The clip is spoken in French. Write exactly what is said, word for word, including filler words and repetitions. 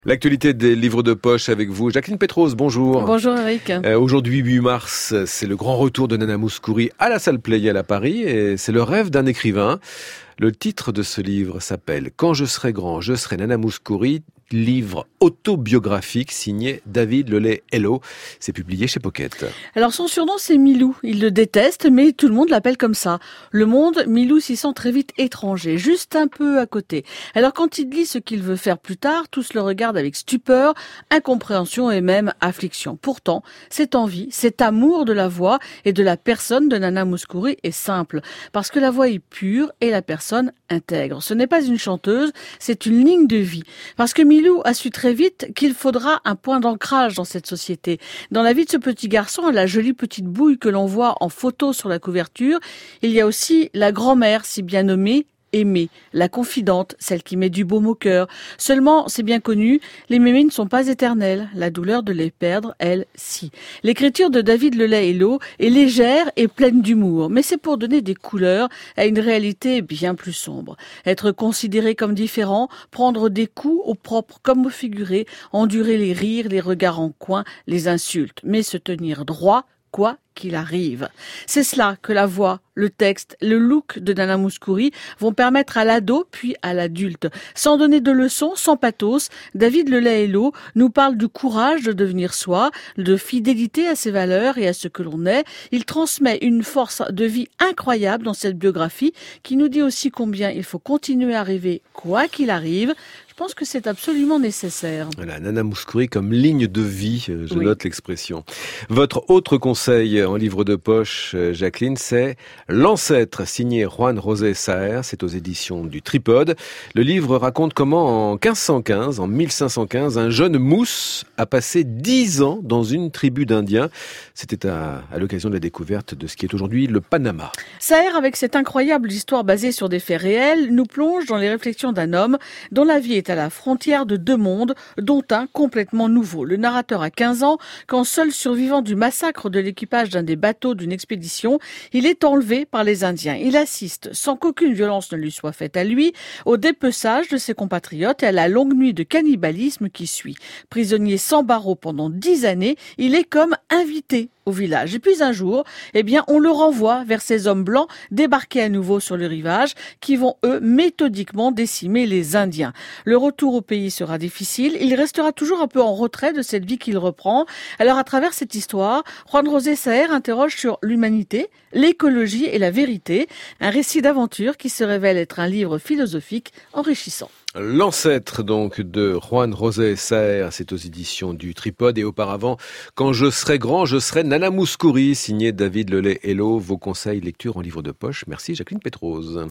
L'actualité des livres de poche avec vous. Jacqueline Pétrose, bonjour. Bonjour Eric. Euh, aujourd'hui, huit mars, c'est le grand retour de Nana Mouskouri à la salle Pleyel à Paris et c'est le rêve d'un écrivain. Le titre de ce livre s'appelle « Quand je serai grand, je serai Nana Mouskouri », livre autobiographique signé David Lelay-Hello. C'est publié chez Pocket. Alors son surnom c'est Milou. Il le déteste mais tout le monde l'appelle comme ça. Le monde, Milou s'y sent très vite étranger, juste un peu à côté. Alors quand il lit ce qu'il veut faire plus tard, tous le regardent avec stupeur, incompréhension et même affliction. Pourtant, cette envie, cet amour de la voix et de la personne de Nana Mouskouri est simple. Parce que la voix est pure et la personne intègre. Ce n'est pas une chanteuse, c'est une ligne de vie. Parce que Milou Milou a su très vite qu'il faudra un point d'ancrage dans cette société. Dans la vie de ce petit garçon, la jolie petite bouille que l'on voit en photo sur la couverture, il y a aussi la grand-mère si bien nommée, Aimée, la confidente, celle qui met du baume au cœur. Seulement, c'est bien connu, les mémés ne sont pas éternelles. La douleur de les perdre, elle, si. L'écriture de David Lelay-Hello est légère et pleine d'humour, mais c'est pour donner des couleurs à une réalité bien plus sombre. Être considéré comme différent, prendre des coups au propre comme au figuré, endurer les rires, les regards en coin, les insultes, mais se tenir droit, quoi qu'il arrive. C'est cela que la voix, le texte, le look de Nana Mouskouri vont permettre à l'ado puis à l'adulte. Sans donner de leçons, sans pathos, David Lelay-Hello nous parle du courage de devenir soi, de fidélité à ses valeurs et à ce que l'on est. Il transmet une force de vie incroyable dans cette biographie qui nous dit aussi combien il faut continuer à rêver quoi qu'il arrive. Je pense que c'est absolument nécessaire. Voilà, Nana Mouskouri comme ligne de vie, je oui. note l'expression. Votre autre conseil en livre de poche, Jacqueline, c'est L'ancêtre, signé Juan José Saer, c'est aux éditions du Tripode. Le livre raconte comment en quinze cent quinze, en mille cinq cent quinze, un jeune mousse a passé dix ans dans une tribu d'Indiens. C'était à, à l'occasion de la découverte de ce qui est aujourd'hui le Panama. Saer, avec cette incroyable histoire basée sur des faits réels, nous plonge dans les réflexions d'un homme dont la vie est à la frontière de deux mondes, dont un complètement nouveau. Le narrateur a quinze ans, quand seul survivant du massacre de l'équipage d'un des bateaux d'une expédition, il est enlevé par les Indiens. Il assiste, sans qu'aucune violence ne lui soit faite à lui, au dépeçage de ses compatriotes et à la longue nuit de cannibalisme qui suit. Prisonnier sans barreaux pendant dix années, il est comme invité au village. Et puis un jour, eh bien, on le renvoie vers ces hommes blancs débarqués à nouveau sur le rivage qui vont, eux, méthodiquement décimer les Indiens. Le retour au pays sera difficile. Il restera toujours un peu en retrait de cette vie qu'il reprend. Alors, à travers cette histoire, Juan José Saer interroge sur l'humanité, l'écologie et la vérité. Un récit d'aventure qui se révèle être un livre philosophique enrichissant. L'ancêtre donc de Juan José Saer, c'est aux éditions du Tripode et auparavant Quand je serai grand, je serai Nana Mouskouri, signé David Lelay-Hello. Vos conseils lecture en livre de poche. Merci Jacqueline Pétrose.